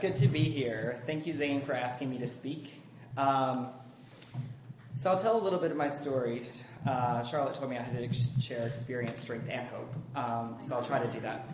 good to be here. Thank you, Zane, for asking me to speak. So I'll tell a little bit of my story. Charlotte told me I had to share experience, strength, and hope. So I'll try to do that.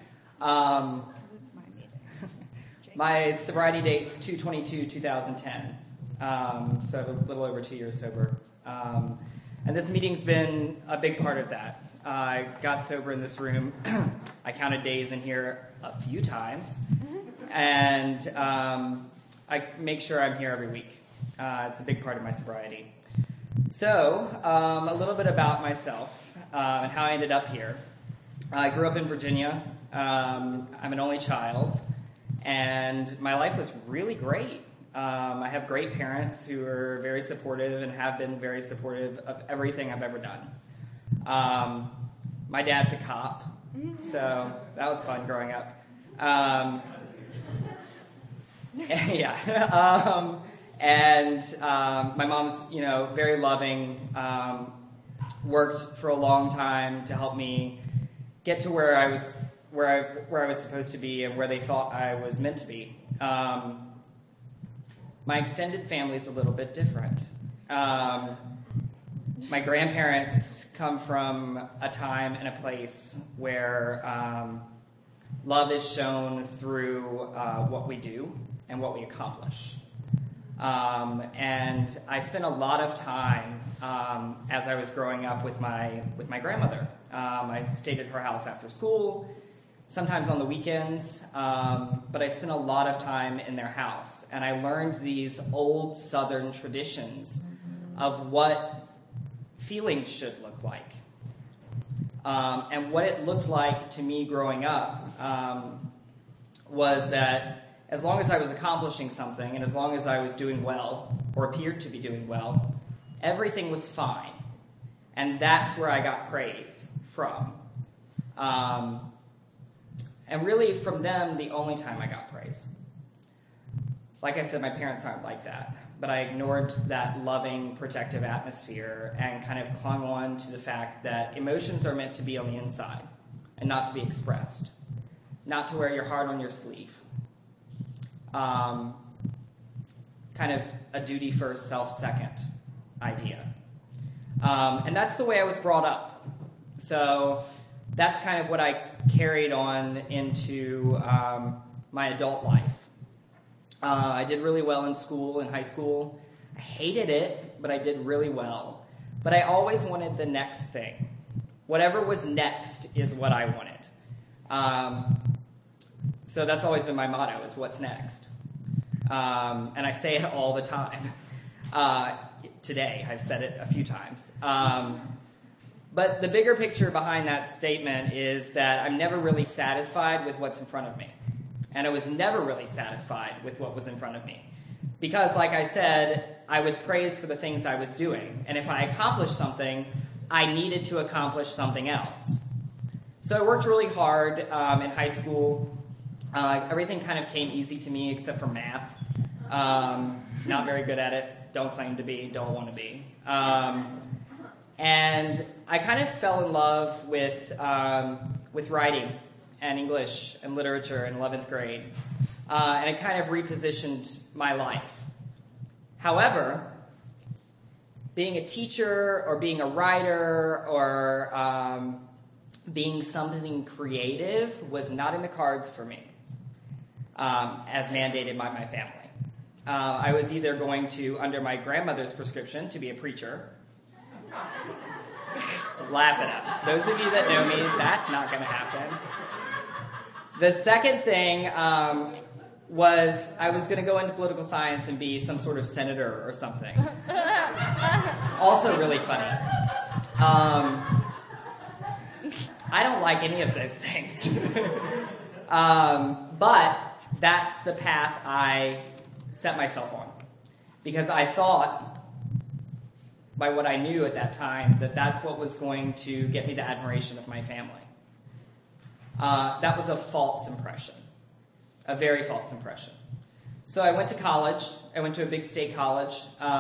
My sobriety date's 2/22/2010. So I have a little over 2 years sober. And this meeting's been a big part of that. I got sober in this room. I counted days in here a few times. And I make sure I'm here every week. It's a big part of my sobriety. So, a little bit about myself and how I ended up here. I grew up in Virginia. I'm an only child. And my life was really great. I have great parents who are very supportive and have been very supportive of everything I've ever done. My dad's a cop, so that was fun growing up. Yeah. And my mom's, very loving, worked for a long time to help me get to where I was supposed to be and where they thought I was meant to be. My extended family is a little bit different. My grandparents come from a time and a place where love is shown through what we do and what we accomplish. And I spent a lot of time as I was growing up with my grandmother. I stayed at her house after school, sometimes on the weekends, but I spent a lot of time in their house. And I learned these old Southern traditions of what feelings should look like. And what it looked like to me growing up was that as long as I was accomplishing something and as long as I was doing well or appeared to be doing well, everything was fine. And that's where I got praise from. And really from them, the only time I got praise. Like I said, my parents aren't like that. But I ignored that loving, protective atmosphere and kind of clung on to the fact that emotions are meant to be on the inside and not to be expressed. Not to wear your heart on your sleeve. Kind of a duty first, self second idea. And that's the way I was brought up. So that's kind of what I carried on into my adult life. I did really well in school, in high school. I hated it, but I did really well. But I always wanted the next thing. Whatever was next is what I wanted. So that's always been my motto, is what's next. And I say it all the time. Today, I've said it a few times. But the bigger picture behind that statement is that I'm never really satisfied with what's in front of me. And I was never really satisfied with what was in front of me. Because, like I said, I was praised for the things I was doing. And if I accomplished something, I needed to accomplish something else. So I worked really hard in high school. Everything kind of came easy to me except for math. Not very good at it. Don't claim to be. Don't want to be. And I kind of fell in love with writing and English and literature in 11th grade. And it kind of repositioned my life. However, being a teacher or being a writer or being something creative was not in the cards for me, as mandated by my family. I was either going to, under my grandmother's prescription, to be a preacher. Laugh it up. Those of you that know me, that's not going to happen. The second thing was I was going to go into political science and be some sort of senator or something. Also really funny. I don't like any of those things. But that's the path I set myself on. Because I thought, by what I knew at that time, that that's what was going to get me the admiration of my family. That was a false impression. A very false impression. So I went to college. I went to a big state college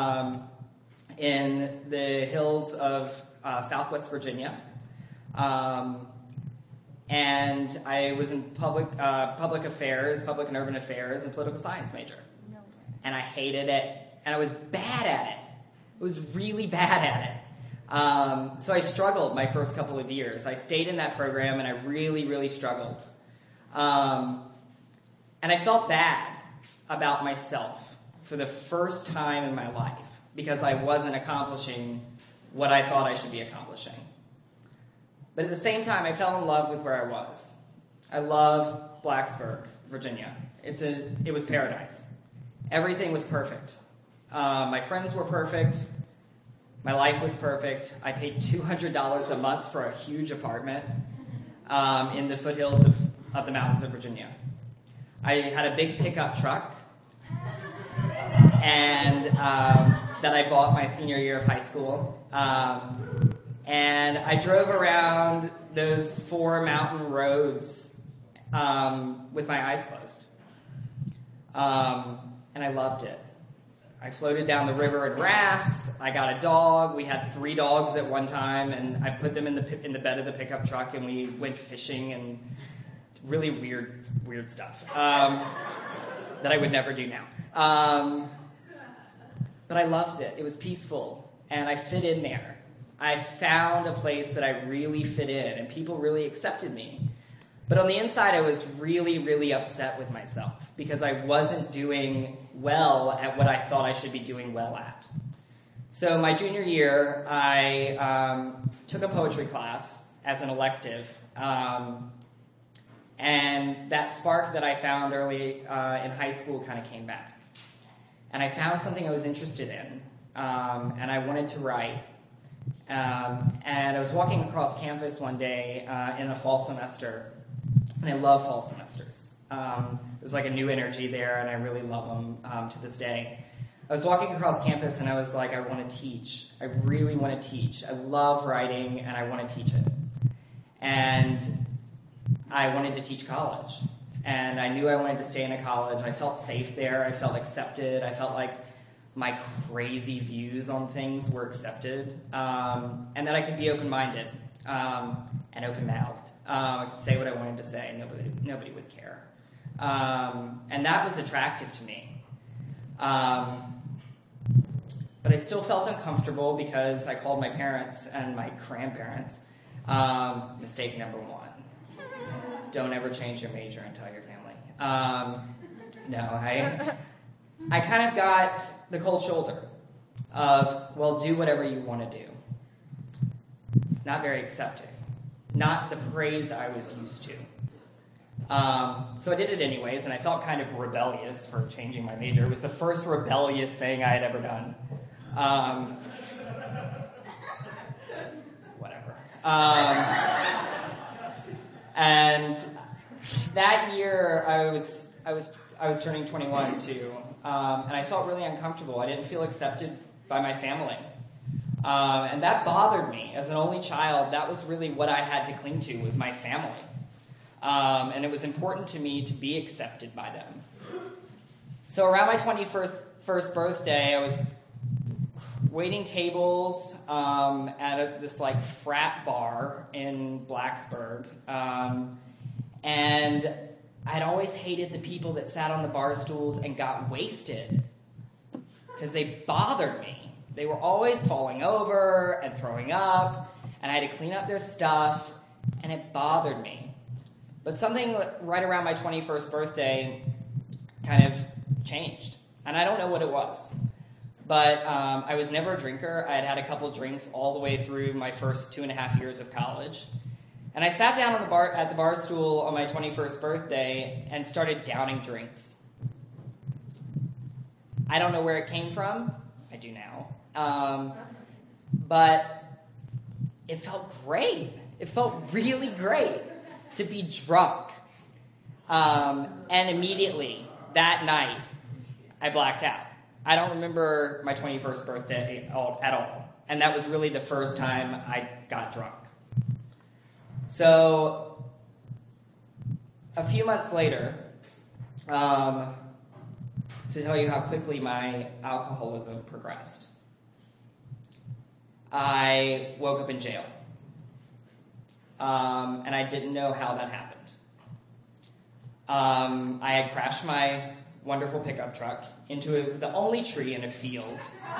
in the hills of Southwest Virginia. and I was in public and urban affairs, and political science major. No way. And I hated it, and I was bad at it. I was really bad at it. So I struggled my first couple of years. I stayed in that program, and I really, really struggled. And I felt bad about myself for the first time in my life because I wasn't accomplishing what I thought I should be accomplishing. But at the same time, I fell in love with where I was. I love Blacksburg, Virginia. It was paradise. Everything was perfect. My friends were perfect. My life was perfect. I paid $200 a month for a huge apartment in the foothills of the mountains of Virginia. I had a big pickup truck and that I bought my senior year of high school. And I drove around those 4 mountain roads with my eyes closed. And I loved it. I floated down the river in rafts. I got a dog. We had 3 dogs at one time, and I put them in the bed of the pickup truck, and we went fishing and really weird stuff that I would never do now. But I loved it. It was peaceful, and I fit in there. I found a place that I really fit in, and people really accepted me. But on the inside, I was really, really upset with myself because I wasn't doing well at what I thought I should be doing well at. So my junior year, I took a poetry class as an elective, and that spark that I found early in high school kind of came back. And I found something I was interested in, and I wanted to write. And I was walking across campus one day in a fall semester, and I love fall semesters. There's like a new energy there, and I really love them to this day. I was walking across campus, and I was like, I want to teach. I really want to teach. I love writing, and I want to teach it. And I wanted to teach college. And I knew I wanted to stay in a college. I felt safe there. I felt accepted. I felt like my crazy views on things were accepted, and that I could be open-minded and open-mouthed. I could say what I wanted to say. Nobody would care. And that was attractive to me. But I still felt uncomfortable because I called my parents and my grandparents. Mistake number 1. Don't ever change your major and tell your family. I kind of got the cold shoulder of, well, do whatever you want to do. Not very accepting. Not the praise I was used to. So I did it anyways, and I felt kind of rebellious for changing my major. It was the first rebellious thing I had ever done. Whatever. And that year, I was turning 21 too, and I felt really uncomfortable. I didn't feel accepted by my family, and that bothered me. As an only child, that was really what I had to cling to, was my family, and it was important to me to be accepted by them. So around my 21st birthday, I was waiting tables at this like frat bar in Blacksburg, and I'd always hated the people that sat on the bar stools and got wasted because they bothered me. They were always falling over and throwing up, and I had to clean up their stuff, and it bothered me. But something right around my 21st birthday kind of changed, and I don't know what it was. But I was never a drinker. I had had a couple drinks all the way through my first 2.5 years of college. And I sat down at the bar stool on my 21st birthday and started downing drinks. I don't know where it came from. I do now. But it felt great. It felt really great to be drunk. And immediately, that night, I blacked out. I don't remember my 21st birthday at all. And that was really the first time I got drunk. So, a few months later, to tell you how quickly my alcoholism progressed, I woke up in jail. and I didn't know how that happened. I had crashed my wonderful pickup truck into the only tree in a field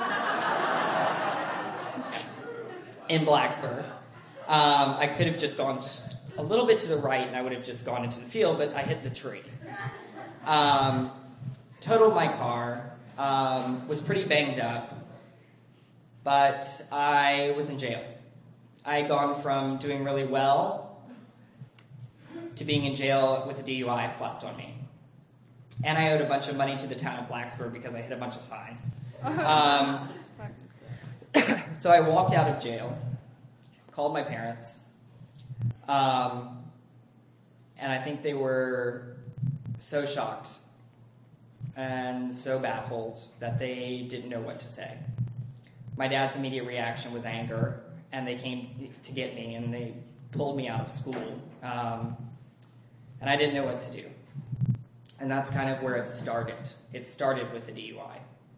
in Blacksburg. I could have just gone a little bit to the right and I would have just gone into the field, but I hit the tree. Totaled my car, was pretty banged up, but I was in jail. I had gone from doing really well to being in jail with a DUI slapped on me. And I owed a bunch of money to the town of Blacksburg because I hit a bunch of signs. So I walked out of jail, called my parents, and I think they were so shocked and so baffled that they didn't know what to say. My dad's immediate reaction was anger, and they came to get me, and they pulled me out of school, and I didn't know what to do. And that's kind of where it started. It started with the DUI.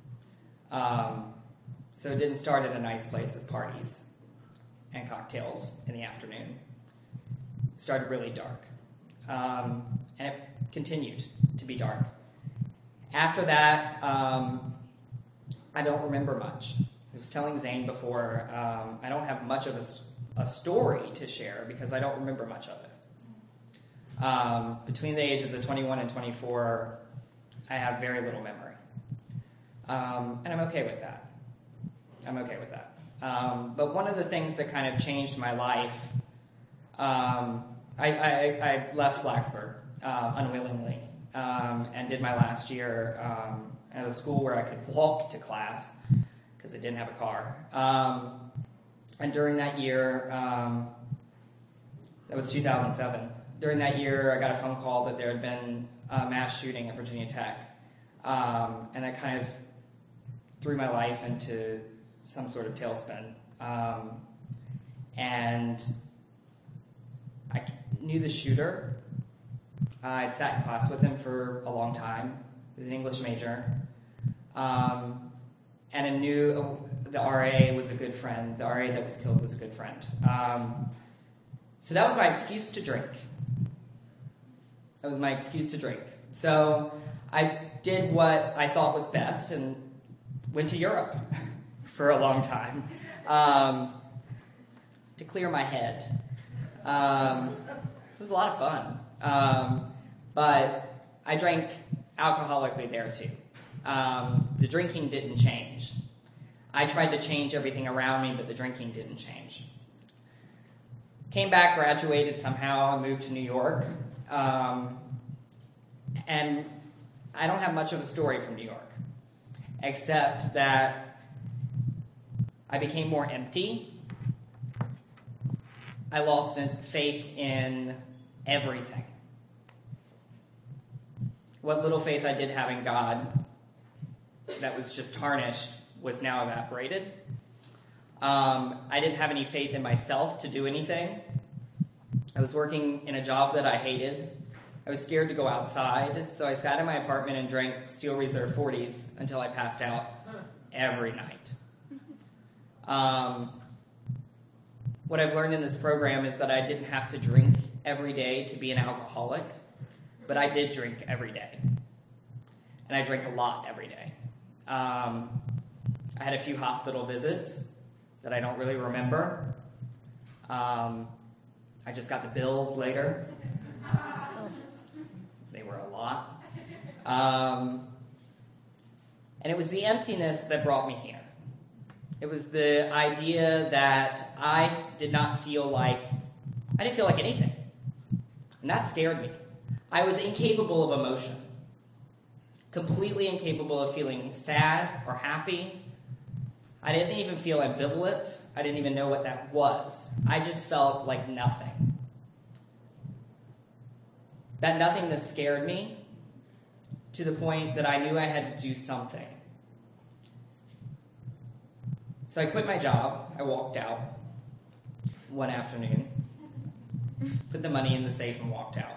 So it didn't start at a nice place of parties and cocktails in the afternoon. It started really dark. And it continued to be dark. After that, I don't remember much. I was telling Zane before, I don't have much of a story to share because I don't remember much of it. Between the ages of 21 and 24, I have very little memory. And I'm okay with that. But one of the things that kind of changed my life, I left Blacksburg unwillingly and did my last year at a school where I could walk to class because I didn't have a car. And during that year, that was 2007. During that year, I got a phone call that there had been a mass shooting at Virginia Tech. And that kind of threw my life into some sort of tailspin. And I knew the shooter. I'd sat in class with him for a long time. He was an English major. And I knew the RA was a good friend. The RA that was killed was a good friend. So that was my excuse to drink. So I did what I thought was best and went to Europe for a long time to clear my head. It was a lot of fun. But I drank alcoholically there too. The drinking didn't change. I tried to change everything around me, but the drinking didn't change. Came back, graduated somehow, moved to New York. And I don't have much of a story from New York, except that I became more empty. I lost faith in everything. What little faith I did have in God that was just tarnished was now evaporated. I didn't have any faith in myself to do anything. I was working in a job that I hated. I was scared to go outside, so I sat in my apartment and drank Steel Reserve 40s until I passed out every night. What I've learned in this program is that I didn't have to drink every day to be an alcoholic, but I did drink every day. And I drank a lot every day. I had a few hospital visits that I don't really remember. I just got the bills later. They were a lot. And it was the emptiness that brought me here. It was the idea that I didn't feel like anything. And that scared me. I was incapable of emotion. Completely incapable of feeling sad or happy. I didn't even feel ambivalent. I didn't even know what that was. I just felt like nothing. That nothingness scared me to the point that I knew I had to do something. So I quit my job. I walked out one afternoon, put the money in the safe and walked out.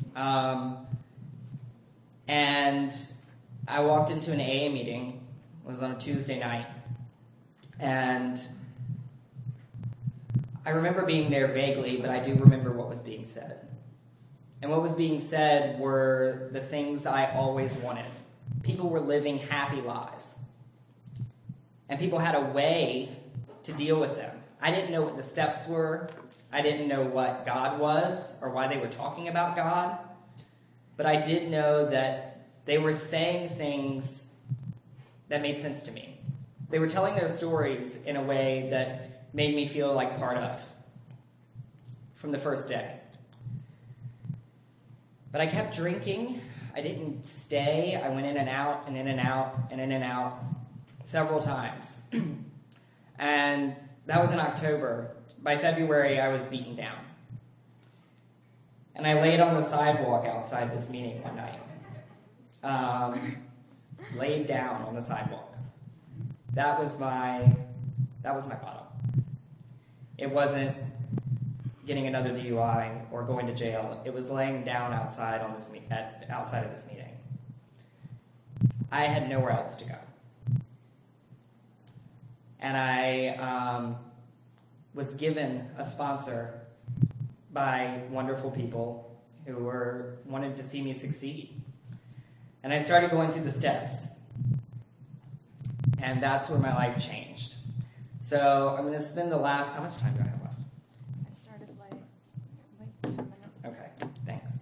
And I walked into an AA meeting. It was on a Tuesday night. And I remember being there vaguely, but I do remember what was being said. And what was being said were the things I always wanted. People were living happy lives. And people had a way to deal with them. I didn't know what the steps were. I didn't know what God was or why they were talking about God. But I did know that they were saying things that made sense to me. They were telling their stories in a way that made me feel like part of from the first day. But I kept drinking. I didn't stay. I went in and out and in and out and in and out several times. And that was in October. By February, I was beaten down. And I laid on the sidewalk outside this meeting one night. Laid down on the sidewalk. That was my bottom. It wasn't getting another DUI or going to jail. It was laying down outside of this meeting. I had nowhere else to go. And I was given a sponsor by wonderful people who wanted to see me succeed. And I started going through the steps. And that's where my life changed. So I'm going to spend the last... How much time do I have left? I started like 10 minutes. Okay, thanks.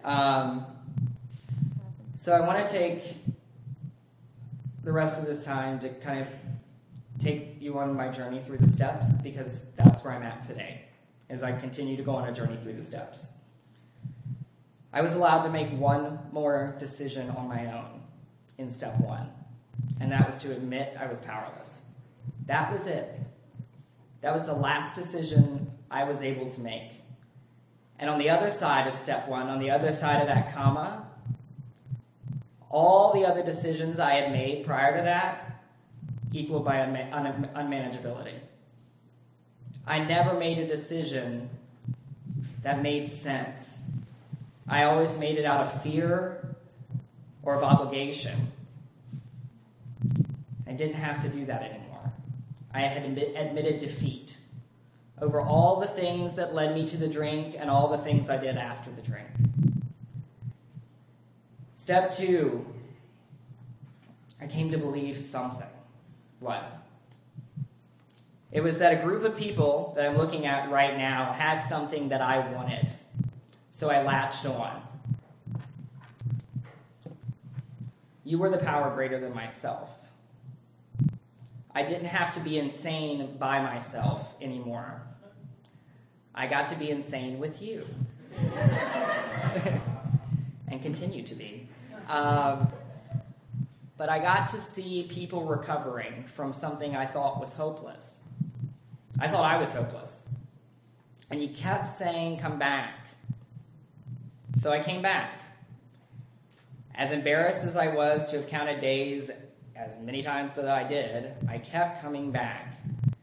So I want to take the rest of this time to kind of take you on my journey through the steps, because that's where I'm at today, as I continue to go on a journey through the steps. I was allowed to make one more decision on my own in step 1, and that was to admit I was powerless. That was it. That was the last decision I was able to make. And on the other side of step 1, on the other side of that comma, all the other decisions I had made prior to that equaled by unmanageability. I never made a decision that made sense. I always made it out of fear or of obligation. I didn't have to do that anymore. I had admitted defeat over all the things that led me to the drink and all the things I did after the drink. Step 2, I came to believe something. What? It was that a group of people that I'm looking at right now had something that I wanted. So I latched on. You were the power greater than myself. I didn't have to be insane by myself anymore. I got to be insane with you. And continue to be. But I got to see people recovering from something I thought was hopeless. I thought I was hopeless. And you kept saying, come back. So I came back. As embarrassed as I was to have counted days as many times as I did, I kept coming back.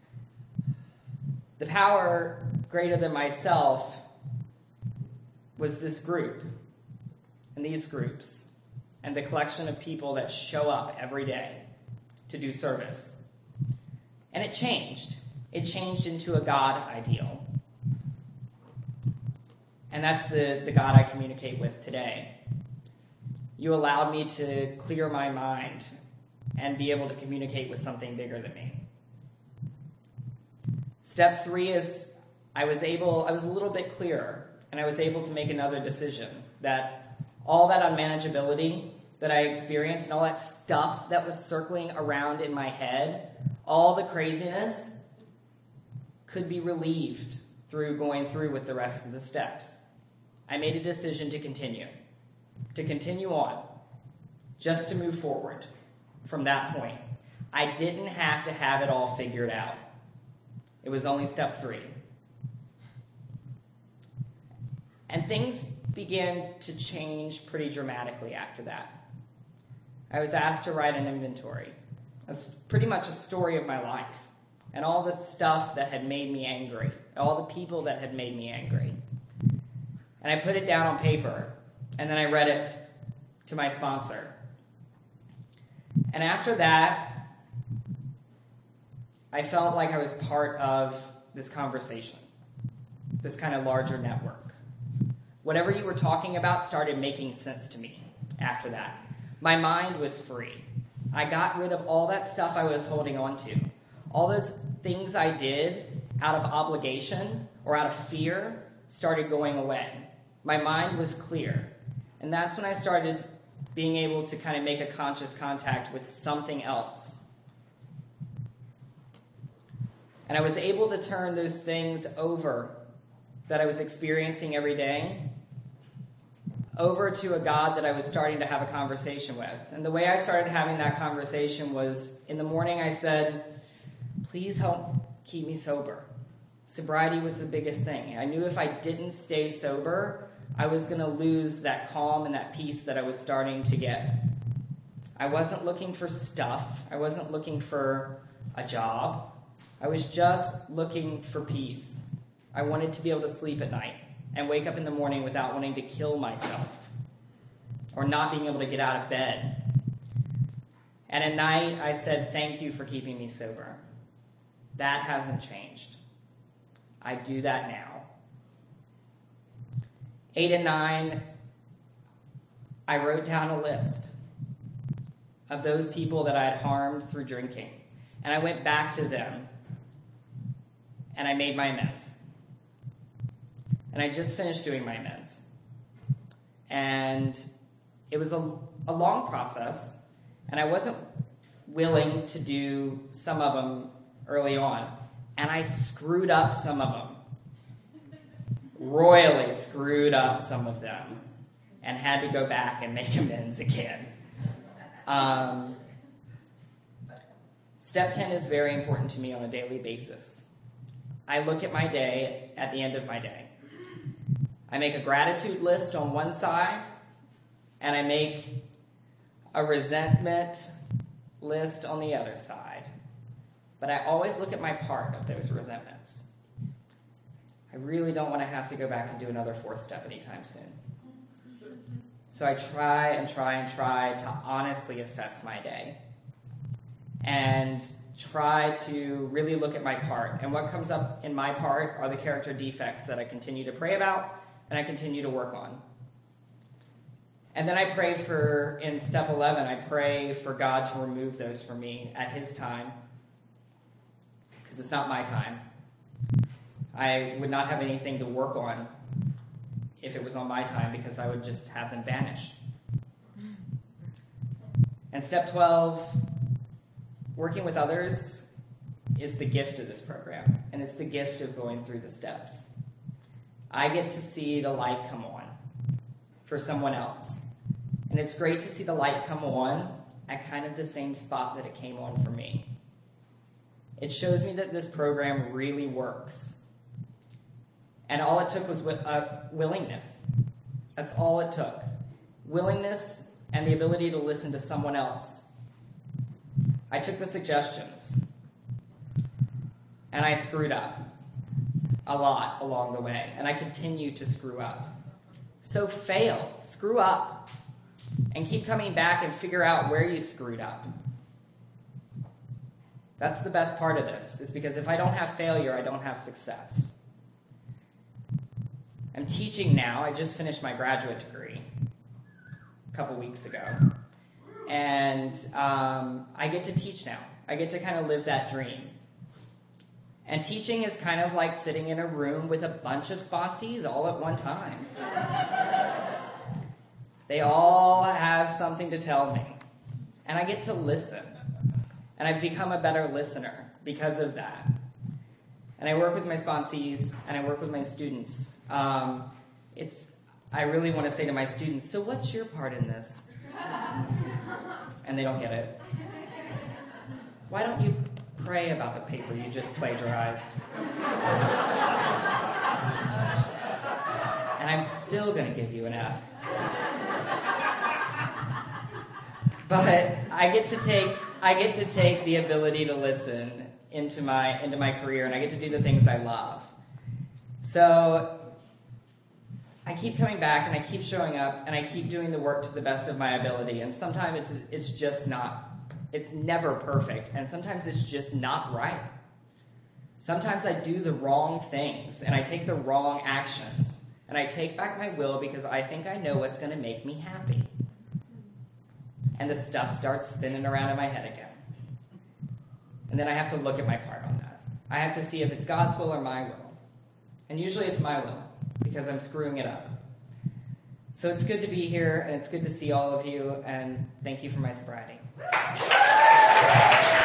The power greater than myself was this group and these groups and the collection of people that show up every day to do service. And it changed. It changed into a God ideal. And that's the God I communicate with today. You allowed me to clear my mind and be able to communicate with something bigger than me. Step 3 is I was a little bit clearer, and I was able to make another decision that all that unmanageability that I experienced and all that stuff that was circling around in my head, all the craziness could be relieved through going through with the rest of the steps. I made a decision to continue on, just to move forward from that point. I didn't have to have it all figured out. It was only step 3. And things began to change pretty dramatically after that. I was asked to write an inventory. It's pretty much a story of my life and all the stuff that had made me angry, all the people that had made me angry. And I put it down on paper, and then I read it to my sponsor. And after that, I felt like I was part of this conversation. this kind of larger network. Whatever you were talking about started making sense to me after that. My mind was free. I got rid of all that stuff I was holding on to. All those things I did out of obligation or out of fear started going away. My mind was clear. And that's when I started being able to kind of make a conscious contact with something else. And I was able to turn those things over that I was experiencing every day over to a God that I was starting to have a conversation with. And the way I started having that conversation was, in the morning I said, please help keep me sober. Sobriety was the biggest thing. I knew if I didn't stay sober, I was going to lose that calm and that peace that I was starting to get. I wasn't looking for stuff. I wasn't looking for a job. I was just looking for peace. I wanted to be able to sleep at night and wake up in the morning without wanting to kill myself or not being able to get out of bed. And at night, I said, thank you for keeping me sober. That hasn't changed. I do that now. 8 and 9, I wrote down a list of those people that I had harmed through drinking. And I went back to them, and I made my amends. And I just finished doing my amends. And it was a long process, and I wasn't willing to do some of them early on. And I screwed up some of them. Royally screwed up some of them. And had to go back and make amends again. Step 10 is very important to me on a daily basis. I look at my day at the end of my day. I make a gratitude list on one side, and I make a resentment list on the other side. But I always look at my part of those resentments. I really don't want to have to go back and do another fourth step anytime soon. So I try to honestly assess my day and try to really look at my part. And what comes up in my part are the character defects that I continue to pray about and I continue to work on. And then I pray for, in step 11, I pray for God to remove those from me at his time, because it's not my time. I would not have anything to work on if it was on my time, because I would just have them vanish. And step 12, working with others is the gift of this program, and it's the gift of going through the steps. I get to see the light come on for someone else. And it's great to see the light come on at kind of the same spot that it came on for me. It shows me that this program really works. And all it took was willingness. That's all it took. Willingness and the ability to listen to someone else. I took the suggestions. And I screwed up a lot along the way. And I continue to screw up. So fail. Screw up. And keep coming back and figure out where you screwed up. That's the best part of this, is because if I don't have failure, I don't have success. I'm teaching now. I just finished my graduate degree a couple weeks ago. And I get to teach now. I get to kind of live that dream. And teaching is kind of like sitting in a room with a bunch of sponsees all at one time. They all have something to tell me. And I get to listen. And I've become a better listener because of that. And I work with my sponsees, and I work with my students. I really want to say to my students, so what's your part in this? And they don't get it. Why don't you pray about the paper you just plagiarized? And I'm still going to give you an F. But I get to take the ability to listen into my career, and I get to do the things I love. So I keep coming back, and I keep showing up, and I keep doing the work to the best of my ability. And sometimes it's never perfect, and sometimes it's just not right. Sometimes I do the wrong things, and I take the wrong actions, and I take back my will because I think I know what's going to make me happy. And the stuff starts spinning around in my head again. And then I have to look at my part on that. I have to see if it's God's will or my will. And usually it's my will, because I'm screwing it up. So it's good to be here, and it's good to see all of you, and thank you for my sobriety.